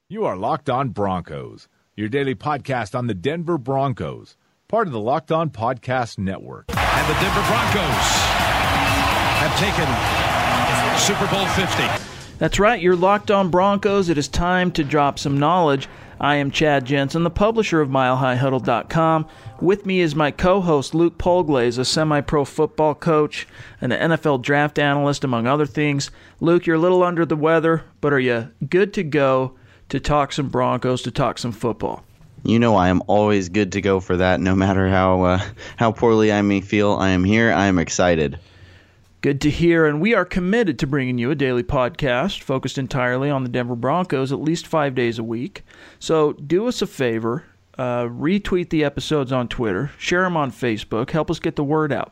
You are Locked On Broncos, your daily podcast on the Denver Broncos, part of the Locked On Podcast Network. And the Denver Broncos have taken Super Bowl 50. That's right, you're Locked On Broncos. It is time to drop some knowledge. I am Chad Jensen, the publisher of MileHighHuddle.com. With me is my co-host, Luke Polglaze, a semi-pro football coach and an NFL draft analyst, among other things. Luke, you're a little under the weather, but are you good to go to talk some Broncos, to talk some football? You know I am always good to go for that, no matter how poorly I may feel. I am here. I am excited. Good to hear, and we are committed to bringing you a daily podcast focused entirely on the Denver Broncos at least 5 days a week. So do us a favor, retweet the episodes on Twitter, share them on Facebook, help us get the word out.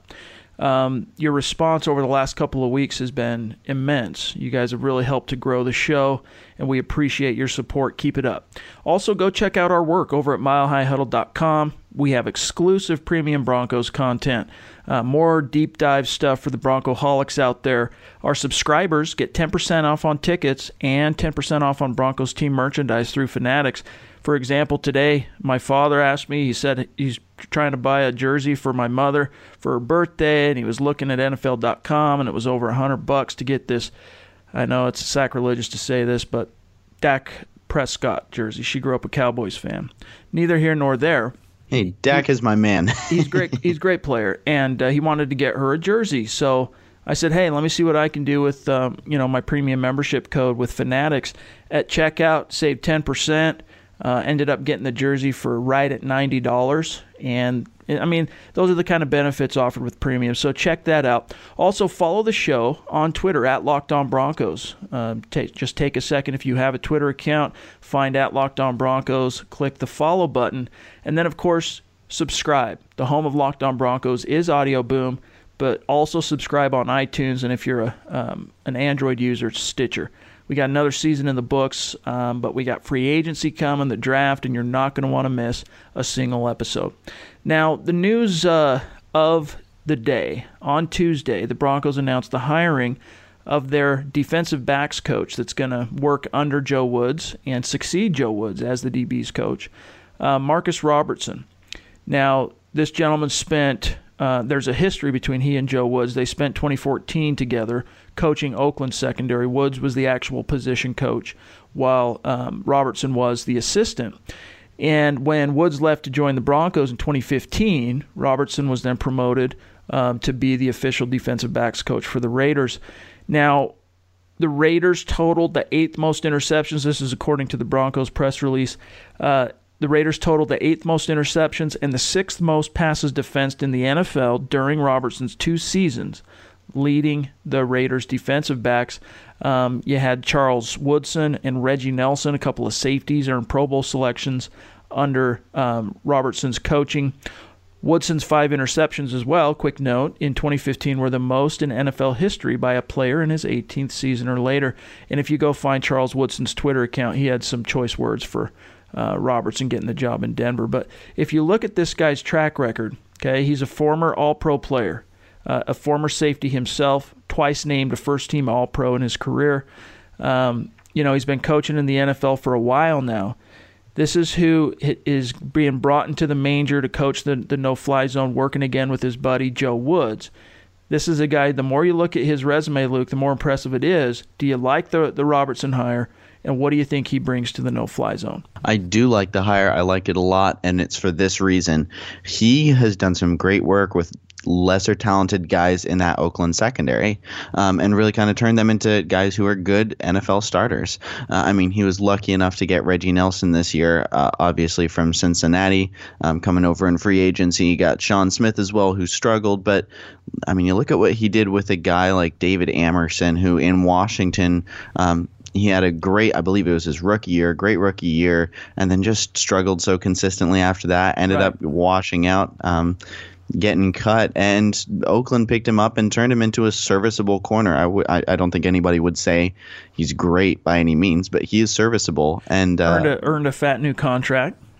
Your response over the last couple of weeks has been immense. You guys have really helped to grow the show, and we appreciate your support. Keep it up. Also, go check out our work over at MileHighHuddle.com. We have exclusive premium Broncos content, more deep dive stuff for the Broncoholics out there. Our subscribers get 10% off on tickets and 10% off on Broncos team merchandise through Fanatics. For example, today, my father asked me, he said he's trying to buy a jersey for my mother for her birthday, and he was looking at NFL.com, and it was over $100 to get this. I know it's sacrilegious to say this, but Dak Prescott jersey. She grew up a Cowboys fan. Neither here nor there. Hey, Dak is my man. He's great. He's a great player, and he wanted to get her a jersey. So I said, hey, let me see what I can do with my premium membership code with Fanatics. At checkout, save 10%. Ended up getting the jersey for right at $90. And, I mean, those are the kind of benefits offered with premium. So check that out. Also, follow the show on Twitter, at Locked On Broncos. Just take a second if you have a Twitter account, find at Locked On Broncos, click the follow button, and then, of course, subscribe. The home of Locked On Broncos is Audio Boom, but also subscribe on iTunes, and if you're an Android user, it's Stitcher. We got another season in the books, but we got free agency coming, the draft, and you're not going to want to miss a single episode. Now, the news of the day, on Tuesday, the Broncos announced the hiring of their defensive backs coach that's going to work under Joe Woods and succeed Joe Woods as the DB's coach, Marcus Robertson. Now, this gentleman spent... there's a history between he and Joe Woods. They spent 2014 together coaching Oakland secondary. Woods was the actual position coach, while Robertson was the assistant. And when Woods left to join the Broncos in 2015, Robertson was then promoted to be the official defensive backs coach for the Raiders. Now, the Raiders totaled the 8th most interceptions. This is according to the Broncos press release. The Raiders totaled the 8th most interceptions and the 6th most passes defensed in the NFL during Robertson's 2 seasons, leading the Raiders defensive backs. You had Charles Woodson and Reggie Nelson, a couple of safeties, earned Pro Bowl selections under Robertson's coaching. Woodson's 5 interceptions as well, quick note, in 2015 were the most in NFL history by a player in his 18th season or later. And if you go find Charles Woodson's Twitter account, he had some choice words for Robertson getting the job in Denver. But if you look at this guy's track record, okay, he's a former All-Pro player, a former safety himself, twice named a first-team All-Pro in his career. He's been coaching in the NFL for a while now. This is who is being brought into the manger to coach the no-fly zone, working again with his buddy Joe Woods. This is a guy, the more you look at his resume, Luke, the more impressive it is. Do you like the Robertson hire? And what do you think he brings to the no-fly zone? I do like the hire. I like it a lot, and it's for this reason. He has done some great work with lesser talented guys in that Oakland secondary, and really kind of turned them into guys who are good NFL starters. He was lucky enough to get Reggie Nelson this year, obviously from Cincinnati, coming over in free agency. You got Sean Smith as well, who struggled, but you look at what he did with a guy like David Amerson, who in Washington, he had a great, I believe it was his rookie year, great rookie year, and then just struggled so consistently after that, ended up washing out, getting cut, and Oakland picked him up and turned him into a serviceable corner. I don't think anybody would say he's great by any means, but he is serviceable. And earned a fat new contract.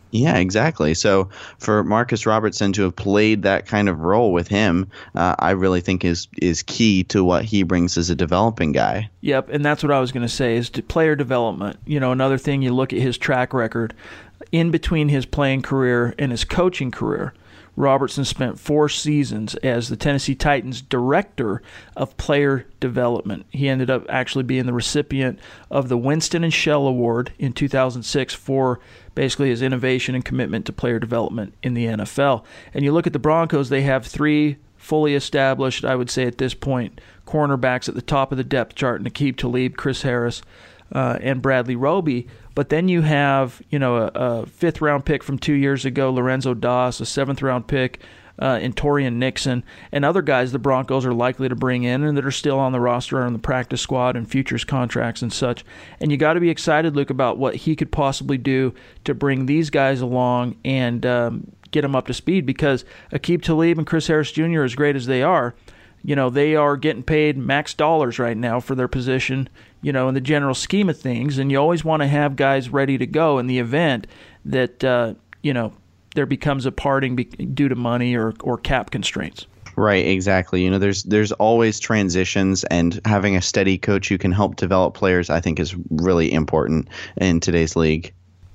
Yeah, exactly. So for Marcus Robertson to have played that kind of role with him, I really think is key to what he brings as a developing guy. Yep, and that's what I was going to say is to player development. Another thing, you look at his track record in between his playing career and his coaching career. Robertson spent 4 seasons as the Tennessee Titans director of player development. He ended up actually being the recipient of the Winston & Shell Award in 2006 for basically his innovation and commitment to player development in the NFL. And you look at the Broncos, they have 3 fully established, I would say at this point, cornerbacks at the top of the depth chart: Aqib Talib, Chris Harris, and Bradley Roby. But then you have, a 5th-round pick from 2 years ago, Lorenzo Doss, a 7th-round pick in Torian Nixon, and other guys the Broncos are likely to bring in and that are still on the roster or on the practice squad and futures contracts and such. And you got to be excited, Luke, about what he could possibly do to bring these guys along and get them up to speed, because Aqib Talib and Chris Harris Jr., as great as they are, they are getting paid max dollars right now for their position, in the general scheme of things. And you always want to have guys ready to go in the event that, there becomes a parting due to money or cap constraints. Right, exactly. There's always transitions, and having a steady coach who can help develop players, I think, is really important in today's league.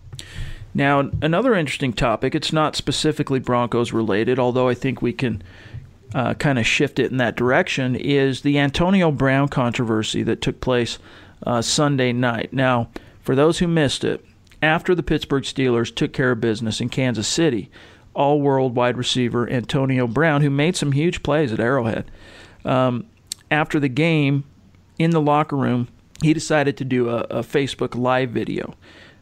Now, another interesting topic, it's not specifically Broncos related, although I think we can kind of shift it in that direction, is the Antonio Brown controversy that took place Sunday night. Now, for those who missed it, after the Pittsburgh Steelers took care of business in Kansas City, all-world wide receiver Antonio Brown, who made some huge plays at Arrowhead, after the game, in the locker room, he decided to do a Facebook Live video.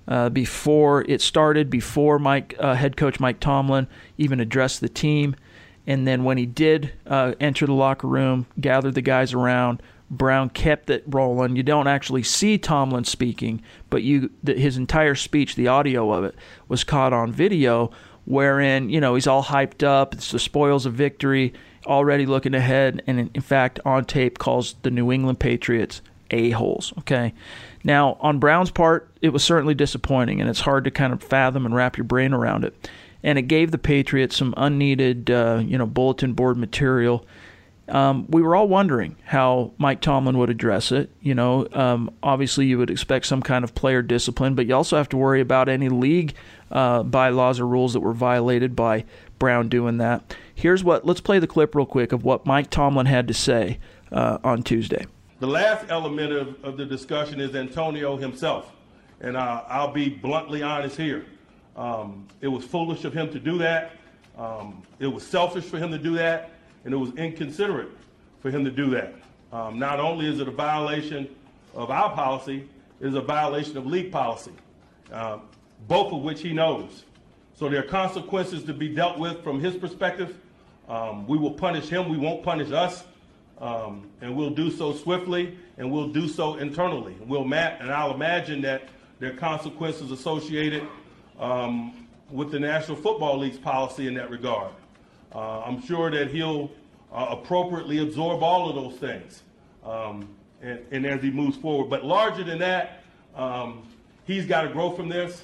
Before it started, before head coach Mike Tomlin even addressed the team. And then when he did enter the locker room, gathered the guys around, Brown kept it rolling. You don't actually see Tomlin speaking, but his entire speech, the audio of it, was caught on video, wherein, he's all hyped up. It's the spoils of victory, already looking ahead, and in fact, on tape, calls the New England Patriots a-holes, okay? Now, on Brown's part, it was certainly disappointing, and it's hard to kind of fathom and wrap your brain around it. And it gave the Patriots some unneeded, bulletin board material. We were all wondering how Mike Tomlin would address it. Obviously you would expect some kind of player discipline, but you also have to worry about any league bylaws or rules that were violated by Brown doing that. Let's play the clip real quick of what Mike Tomlin had to say on Tuesday. The last element of the discussion is Antonio himself, and I'll be bluntly honest here. It was foolish of him to do that. It was selfish for him to do that, and it was inconsiderate for him to do that. Not only is it a violation of our policy, it is a violation of league policy, both of which he knows. So there are consequences to be dealt with from his perspective. We will punish him. We won't punish us. And we'll do so swiftly, and we'll do so internally. And I'll imagine that there are consequences associated with the National Football League's policy in that regard. I'm sure that he'll appropriately absorb all of those things and as he moves forward. But larger than that, he's got to grow from this.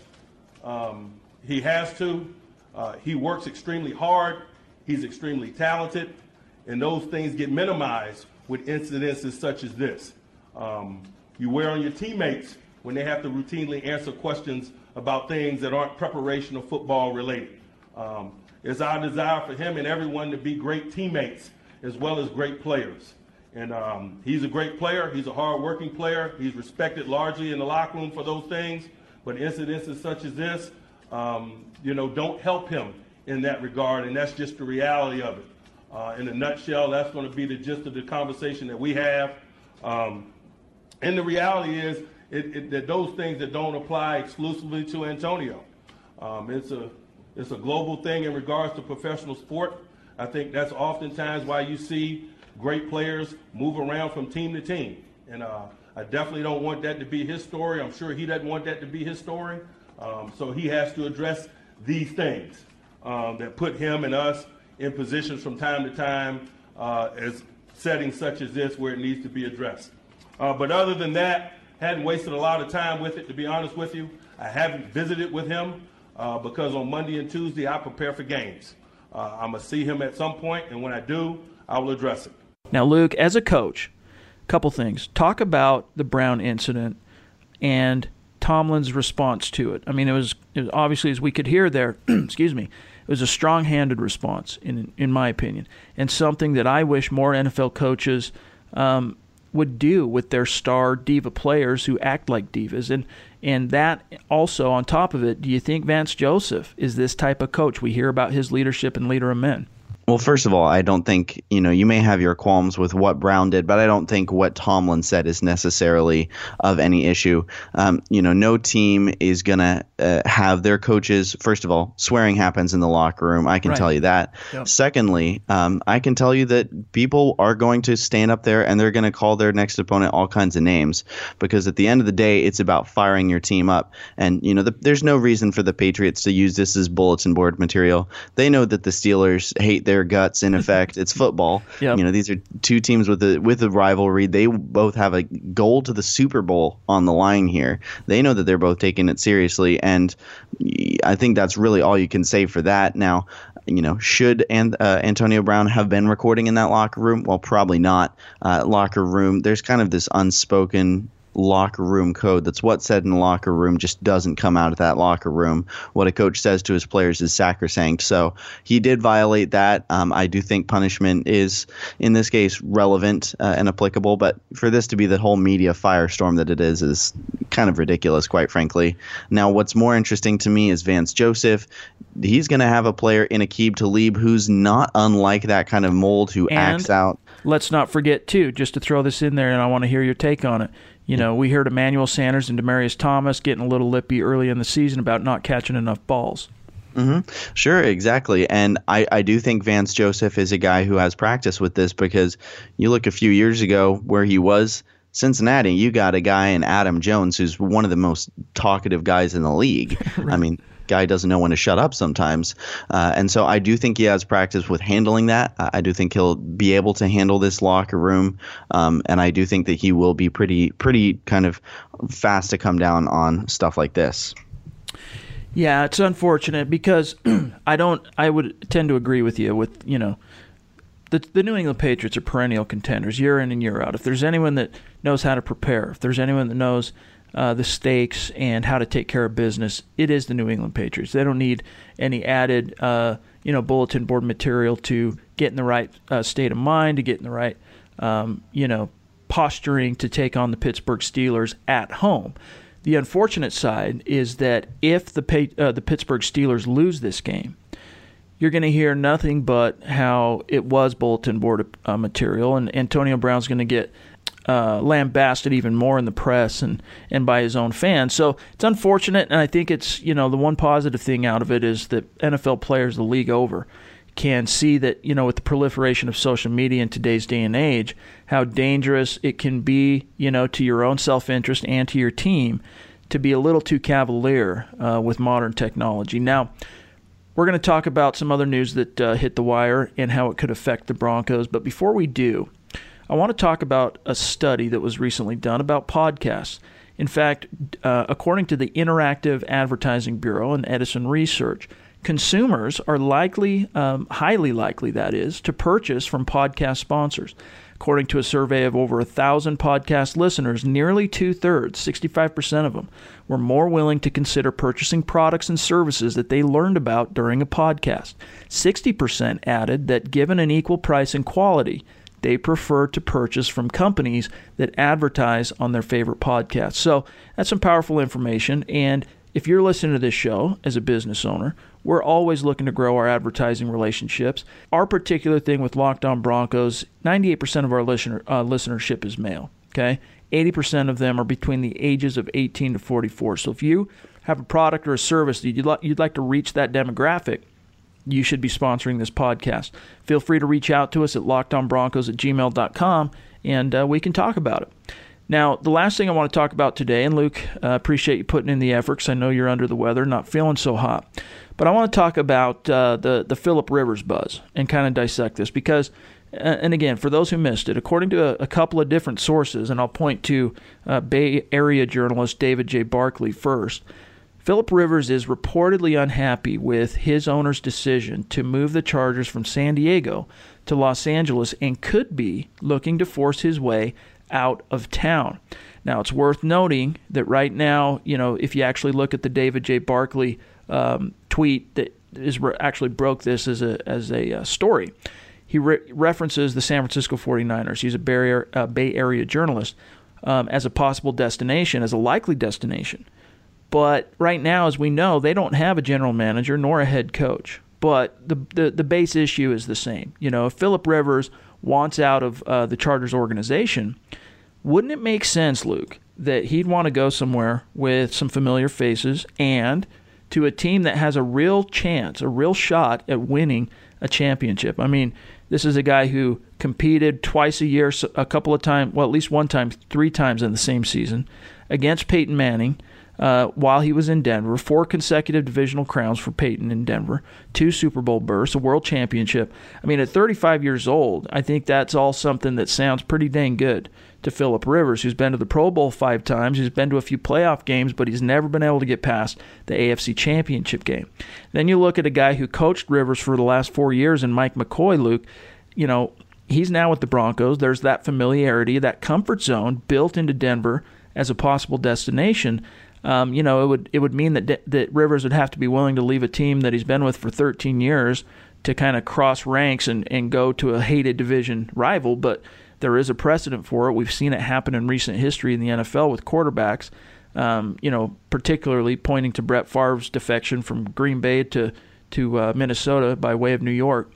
He has to. He works extremely hard. He's extremely talented. And those things get minimized with incidences such as this. You wear on your teammates when they have to routinely answer questions about things that aren't preparation or football related. It's our desire for him and everyone to be great teammates as well as great players. And he's a great player. He's a hard-working player. He's respected largely in the locker room for those things. But incidences such as this, don't help him in that regard, and that's just the reality of it. In a nutshell, that's going to be the gist of the conversation that we have. And the reality is that those things that don't apply exclusively to Antonio. It's a global thing in regards to professional sport. I think that's oftentimes why you see great players move around from team to team. And I definitely don't want that to be his story. I'm sure he doesn't want that to be his story. So he has to address these things that put him and us in positions from time to time as settings such as this where it needs to be addressed. But other than that, hadn't wasted a lot of time with it, to be honest with you. I haven't visited with him because on Monday and Tuesday I prepare for games. I'm going to see him at some point, and when I do, I will address it. Now, Luke, as a coach, a couple things. Talk about the Brown incident and Tomlin's response to it. I mean, it was obviously, as we could hear there, excuse me, it was a strong-handed response, in my opinion, and something that I wish more NFL coaches would do with their star diva players who act like divas. And that also, on top of it, do you think Vance Joseph is this type of coach? We hear about his leadership and leader of men. Well, first of all, I don't think, you may have your qualms with what Brown did, but I don't think what Tomlin said is necessarily of any issue. No team is going to have their coaches, first of all, swearing happens in the locker room. I can tell you that. Yep. Secondly, I can tell you that people are going to stand up there and they're going to call their next opponent all kinds of names, because at the end of the day, it's about firing your team up. And, there's no reason for the Patriots to use this as bulletin board material. They know that the Steelers hate their guts. In effect, it's football. Yep. These are two teams with a rivalry. They both have a goal to the Super Bowl on the line here. They know that they're both taking it seriously, and I think that's really all you can say for that. Now, should Antonio Brown have been recording in that locker room? Well, probably not. Locker room, there's kind of this unspoken locker room code. That's what's said in the locker room just doesn't come out of that locker room. What a coach says to his players is sacrosanct. So he did violate that. I do think punishment is, in this case, relevant and applicable. But for this to be the whole media firestorm that it is kind of ridiculous, quite frankly. Now, what's more interesting to me is Vance Joseph. He's going to have a player in Aqib Talib who's not unlike that kind of mold, who acts out. Let's not forget, too, just to throw this in there, and I want to hear your take on it. We heard Emmanuel Sanders and Demaryius Thomas getting a little lippy early in the season about not catching enough balls. Mm-hmm. Sure, exactly. And I do think Vance Joseph is a guy who has practice with this, because you look a few years ago where he was, Cincinnati, you got a guy in Adam Jones who's one of the most talkative guys in the league. Right. I mean, guy doesn't know when to shut up sometimes. And so I do think he has practice with handling that. I do think he'll be able to handle this locker room. And I do think that he will be pretty kind of fast to come down on stuff like this. Yeah, it's unfortunate because I would tend to agree with you with, the New England Patriots are perennial contenders year in and year out. If there's anyone that knows how to prepare, if there's anyone that knows the stakes and how to take care of business, it is the New England Patriots. They don't need any added, bulletin board material to get in the right state of mind, to get in the right, posturing to take on the Pittsburgh Steelers at home. The unfortunate side is that if the Pittsburgh Steelers lose this game, you're going to hear nothing but how it was bulletin board material, and Antonio Brown's going to get lambasted even more in the press and by his own fans. So it's unfortunate, and I think it's, the one positive thing out of it is that NFL players the league over can see that, with the proliferation of social media in today's day and age, how dangerous it can be, to your own self-interest and to your team to be a little too cavalier with modern technology. Now, we're going to talk about some other news that hit the wire and how it could affect the Broncos. But before we do, I want to talk about a study that was recently done about podcasts. In fact, according to the Interactive Advertising Bureau and Edison Research, consumers are likely, highly likely that is, to purchase from podcast sponsors. According to a survey of over 1,000 podcast listeners, nearly two-thirds, 65% of them, were more willing to consider purchasing products and services that they learned about during a podcast. 60% added that given an equal price and quality, they prefer to purchase from companies that advertise on their favorite podcasts. So that's some powerful information. And if you're listening to this show as a business owner, we're always looking to grow our advertising relationships. Our particular thing with Locked On Broncos, 98% of our listenership is male. Okay, 80% of them are between the ages of 18 to 44. So if you have a product or a service that you'd like to reach that demographic, you should be sponsoring this podcast. Feel free to reach out to us at lockedonbroncos@gmail.com, and we can talk about it. Now, the last thing I want to talk about today, and Luke, appreciate you putting in the effort because I know you're under the weather, not feeling so hot. But I want to talk about the Phillip Rivers buzz and kind of dissect this because, and again, for those who missed it, according to a couple of different sources, and I'll point to Bay Area journalist David J. Barkley first, Philip Rivers is reportedly unhappy with his owner's decision to move the Chargers from San Diego to Los Angeles and could be looking to force his way out of town. Now, it's worth noting that right now, if you actually look at the David J. Barkley tweet that actually broke this as a story, he references the San Francisco 49ers. He's a Bay Area journalist as a possible destination, as a likely destination. But right now, as we know, they don't have a general manager nor a head coach. But the base issue is the same. If Philip Rivers wants out of the Chargers organization, wouldn't it make sense, Luke, that he'd want to go somewhere with some familiar faces and to a team that has a real chance, a real shot at winning a championship? I mean, this is a guy who competed twice a year, a couple of times, well, at least one time, 3 times in the same season, against Peyton Manning while he was in Denver. 4 consecutive divisional crowns for Peyton in Denver, 2 Super Bowl berths, a world championship. I mean, at 35 years old, I think that's all something that sounds pretty dang good to Philip Rivers, who's been to the Pro Bowl 5 times, who's been to a few playoff games, but he's never been able to get past the AFC Championship game. Then you look at a guy who coached Rivers for the last 4 years, and Mike McCoy, Luke, he's now with the Broncos. There's that familiarity, that comfort zone built into Denver as a possible destination. It would mean that Rivers would have to be willing to leave a team that he's been with for 13 years to kind of cross ranks and go to a hated division rival, but there is a precedent for it. We've seen it happen in recent history in the NFL with quarterbacks, particularly pointing to Brett Favre's defection from Green Bay to Minnesota by way of New York.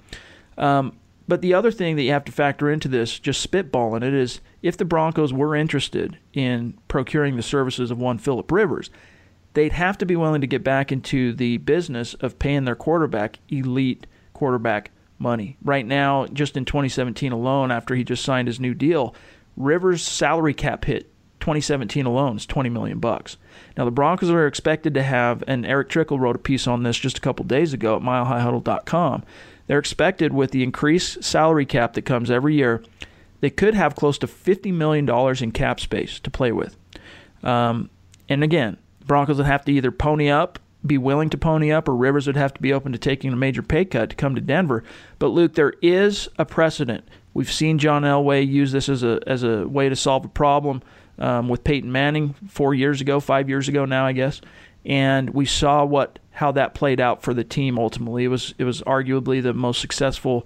But the other thing that you have to factor into this, just spitballing it, is if the Broncos were interested in procuring the services of one Philip Rivers, they'd have to be willing to get back into the business of paying their quarterback elite quarterback money. Right now, just in 2017 alone, after he just signed his new deal, Rivers' salary cap hit 2017 alone is $20 million. Now, the Broncos are expected to have, and Eric Trickle wrote a piece on this just a couple days ago at milehighhuddle.com, they're expected, with the increased salary cap that comes every year, they could have close to $50 million in cap space to play with. And again, Broncos would have to either be willing to pony up, or Rivers would have to be open to taking a major pay cut to come to Denver. But Luke, there is a precedent. We've seen John Elway use this as a way to solve a problem with Peyton Manning 5 years ago now, I guess. And we saw how that played out for the team ultimately. It was arguably the most successful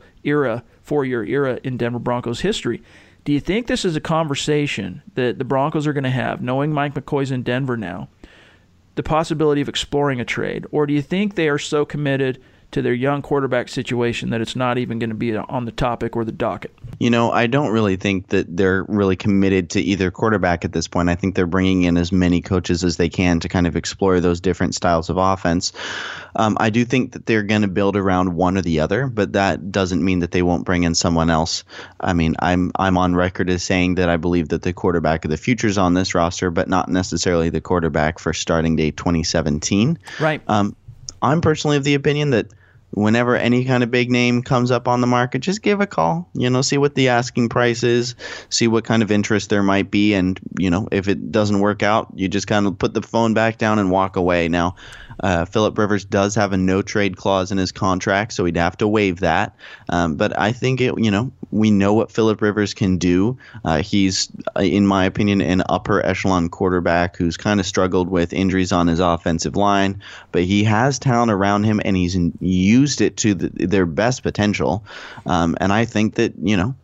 4-year era in Denver Broncos history. Do you think this is a conversation that the Broncos are going to have, knowing Mike McCoy's in Denver now, the possibility of exploring a trade? Or do you think they are so committed to their young quarterback situation that it's not even going to be on the topic or the docket? I don't really think that they're really committed to either quarterback at this point. I think they're bringing in as many coaches as they can to kind of explore those different styles of offense. I do think that they're going to build around one or the other, but that doesn't mean that they won't bring in someone else. I mean, I'm on record as saying that I believe that the quarterback of the future is on this roster, but not necessarily the quarterback for starting day 2017. Right. I'm personally of the opinion that whenever any kind of big name comes up on the market, just give a call, see what the asking price is, see what kind of interest there might be. And, if it doesn't work out, you just kind of put the phone back down and walk away. Now, Philip Rivers does have a no trade clause in his contract, so he'd have to waive that. But I think we know what Philip Rivers can do. He's, in my opinion, an upper echelon quarterback who's kind of struggled with injuries on his offensive line, but he has talent around him and he's used it to their best potential. And I think that,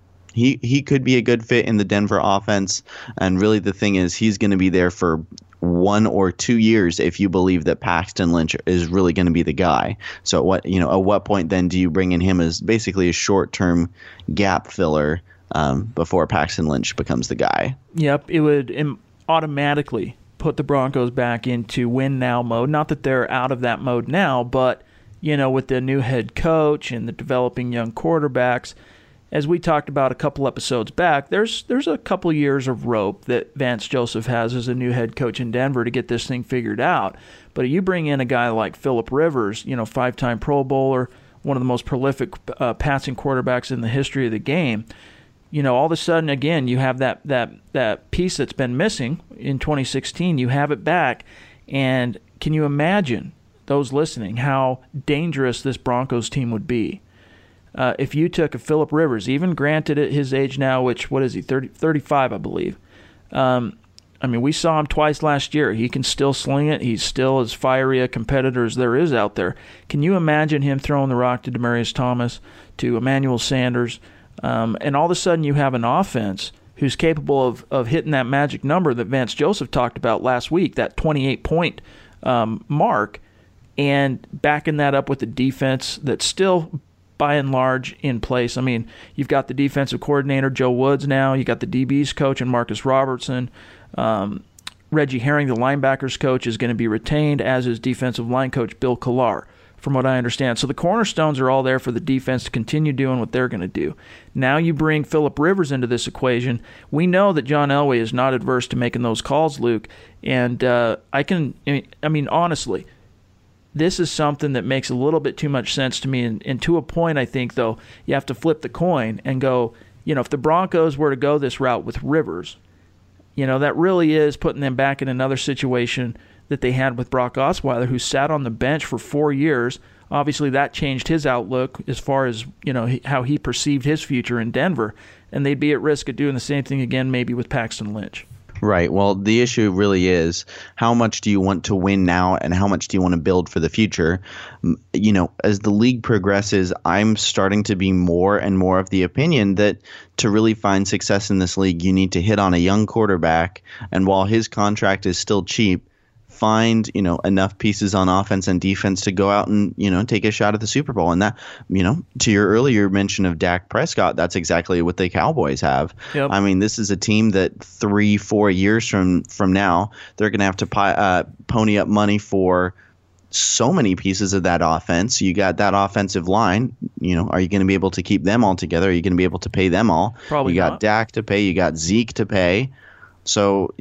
he could be a good fit in the Denver offense. And really the thing is, he's going to be there for 1 or 2 years if you believe that Paxton Lynch is really going to be the guy. So at what point then do you bring in him as basically a short-term gap filler before Paxton Lynch becomes the guy? Yep, it would automatically put the Broncos back into win now mode. Not that they're out of that mode now, but with the new head coach and the developing young quarterbacks, as we talked about a couple episodes back, there's a couple years of rope that Vance Joseph has as a new head coach in Denver to get this thing figured out. But you bring in a guy like Philip Rivers, 5-time Pro Bowler, one of the most prolific passing quarterbacks in the history of the game. All of a sudden, again, you have that piece that's been missing in 2016. You have it back, And can you imagine, those listening, how dangerous this Broncos team would be if you took a Phillip Rivers, even granted at his age now, which, what is he, 35, I believe. I mean, we saw him twice last year. He can still sling it. He's still as fiery a competitor as there is out there. Can you imagine him throwing the rock to Demaryius Thomas, to Emmanuel Sanders, and all of a sudden you have an offense who's capable of hitting that magic number that Vance Joseph talked about last week, that 28-point mark, and backing that up with a defense that's still, by and large, in place. I mean, you've got the defensive coordinator, Joe Woods, now. You got the DB's coach, and Marcus Robertson. Reggie Herring, the linebackers coach, is going to be retained, as is defensive line coach Bill Collar, from what I understand. So the cornerstones are all there for the defense to continue doing what they're going to do. Now you bring Phillip Rivers into this equation. We know that John Elway is not adverse to making those calls, Luke. And honestly, this is something that makes a little bit too much sense to me. And to a point, I think, though, you have to flip the coin and go, if the Broncos were to go this route with Rivers, that really is putting them back in another situation that they had with Brock Osweiler, who sat on the bench for 4 years. Obviously, that changed his outlook as far as, how he perceived his future in Denver. And they'd be at risk of doing the same thing again, maybe with Paxton Lynch. Right. Well, the issue really is, how much do you want to win now and how much do you want to build for the future? As the league progresses, I'm starting to be more and more of the opinion that to really find success in this league, you need to hit on a young quarterback. And while his contract is still cheap, find, enough pieces on offense and defense to go out and, take a shot at the Super Bowl. And that, to your earlier mention of Dak Prescott, that's exactly what the Cowboys have. Yep. I mean, this is a team that 3-4 years from now, they're going to have to pony up money for so many pieces of that offense. You got that offensive line. Are you going to be able to keep them all together? Are you going to be able to pay them all? Probably You got not. Dak to pay. You got Zeke to pay. So,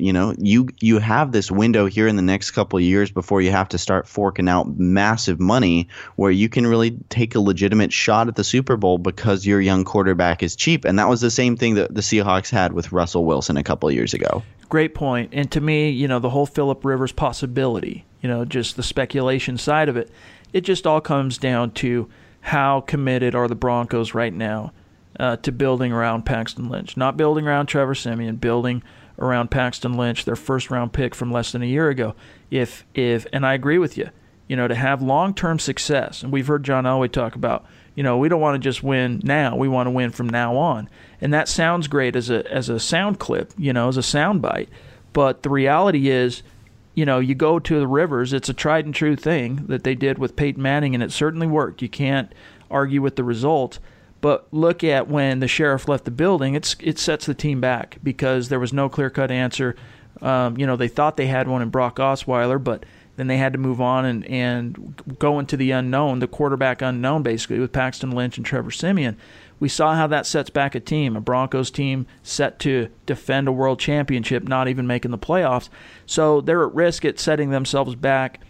you have this window here in the next couple of years before you have to start forking out massive money where you can really take a legitimate shot at the Super Bowl because your young quarterback is cheap. And that was the same thing that the Seahawks had with Russell Wilson a couple of years ago. Great point. And to me, the whole Phillip Rivers possibility, just the speculation side of it, it just all comes down to how committed are the Broncos right now to building around Paxton Lynch. Not building around Trevor Siemian, building around Paxton Lynch, their first-round pick from less than a year ago. If and I agree with you, to have long-term success, and we've heard John Elway talk about, we don't want to just win now, we want to win from now on. And that sounds great as a sound clip, as a sound bite. But the reality is, you go to the Rivers, it's a tried and true thing that they did with Peyton Manning, and it certainly worked. You can't argue with the results. But look at when the sheriff left the building, it sets the team back because there was no clear-cut answer. They thought they had one in Brock Osweiler, but then they had to move on and go into the unknown, the quarterback unknown, basically, with Paxton Lynch and Trevor Siemian. We saw how that sets back a team, a Broncos team set to defend a world championship, not even making the playoffs. So they're at risk at setting themselves back,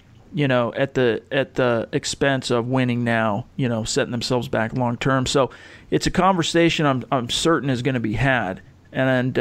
at the expense of winning now, setting themselves back long term. So it's a conversation I'm certain is going to be had. And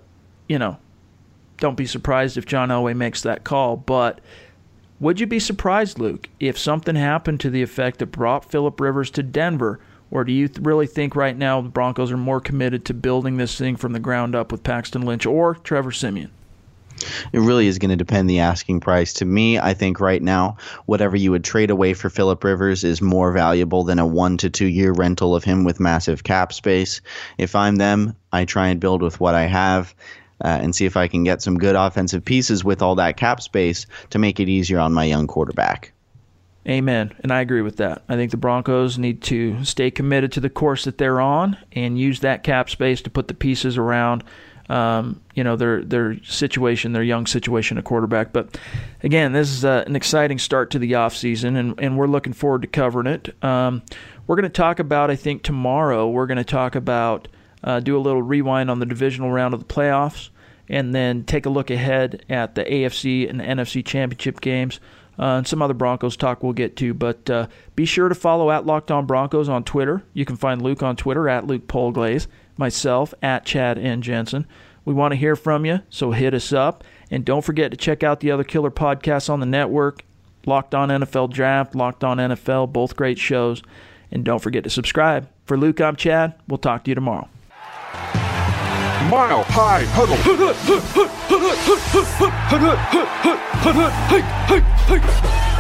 don't be surprised if John Elway makes that call. But would you be surprised, Luke, if something happened to the effect that brought Phillip Rivers to Denver? Or do you really think right now the Broncos are more committed to building this thing from the ground up with Paxton Lynch or Trevor Siemian? It really is going to depend the asking price. To me, I think right now, whatever you would trade away for Phillip Rivers is more valuable than a 1 to 2 year rental of him with massive cap space. If I'm them, I try and build with what I have and see if I can get some good offensive pieces with all that cap space to make it easier on my young quarterback. Amen, and I agree with that. I think the Broncos need to stay committed to the course that they're on and use that cap space to put the pieces around their situation, their young situation at quarterback. But again, this is an exciting start to the offseason, and we're looking forward to covering it. We're going to talk about, I think tomorrow, we're going to talk about, do a little rewind on the divisional round of the playoffs, and then take a look ahead at the AFC and NFC championship games. And some other Broncos talk we'll get to. But be sure to follow at Locked On Broncos on Twitter. You can find Luke on Twitter at Luke Polglaze, myself at Chad N. Jensen. We want to hear from you, so hit us up. And don't forget to check out the other killer podcasts on the network, Locked On NFL Draft, Locked On NFL, both great shows. And don't forget to subscribe. For Luke, I'm Chad. We'll talk to you tomorrow. Mile High Huddle.